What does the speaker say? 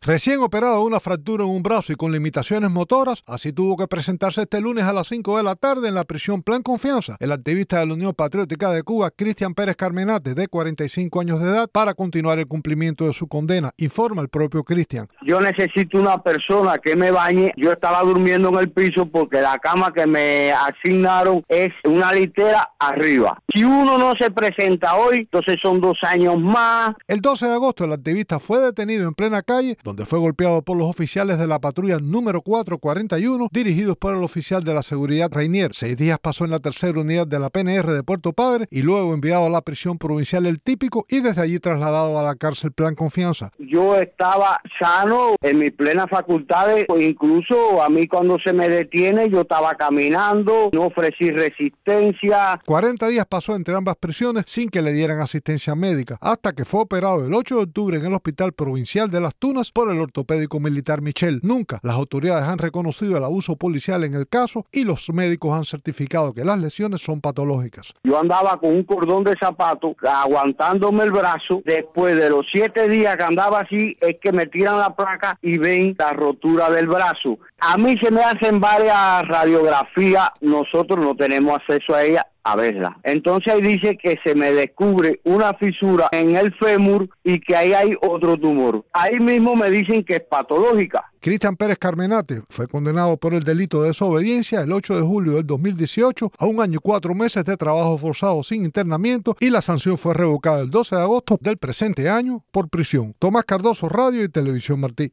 Recién operado de una fractura en un brazo y con limitaciones motoras, así tuvo que presentarse este lunes a las 5 de la tarde en la prisión Plan Confianza el activista de la Unión Patriótica de Cuba, Cristian Pérez Carmenate, de 45 años de edad, para continuar el cumplimiento de su condena, informa el propio Cristian. Yo necesito una persona que me bañe. Yo estaba durmiendo en el piso porque la cama que me asignaron es una litera arriba. Si uno no se presenta hoy, entonces son 2 años más. El 12 de agosto el activista fue detenido en plena calle, donde fue golpeado por los oficiales de la patrulla número 441, dirigidos por el oficial de la seguridad Reinier. 6 días pasó en la tercera unidad de la PNR de Puerto Padre y luego enviado a la prisión provincial El Típico y desde allí trasladado a la cárcel Plan Confianza. Yo estaba sano en mis plenas facultades, incluso a mí cuando se me detiene yo estaba caminando, no ofrecí resistencia. 40 días pasó entre ambas prisiones sin que le dieran asistencia médica, hasta que fue operado el 8 de octubre en el Hospital Provincial de Las Tunas por el ortopédico militar Michel. Nunca las autoridades han reconocido el abuso policial en el caso y los médicos han certificado que las lesiones son patológicas. Yo andaba con un cordón de zapato aguantándome el brazo. Después de los 7 días que andaba así, es que me tiran la placa y ven la rotura del brazo. A mí se me hacen varias radiografías, nosotros no tenemos acceso a ellas, a verla. Entonces ahí dice que se me descubre una fisura en el fémur y que ahí hay otro tumor. Ahí mismo me dicen que es patológica. Cristian Pérez Carmenate fue condenado por el delito de desobediencia el 8 de julio del 2018 a 1 año y 4 meses de trabajo forzado sin internamiento y la sanción fue revocada el 12 de agosto del presente año por prisión. Tomás Cardoso, Radio y Televisión Martí.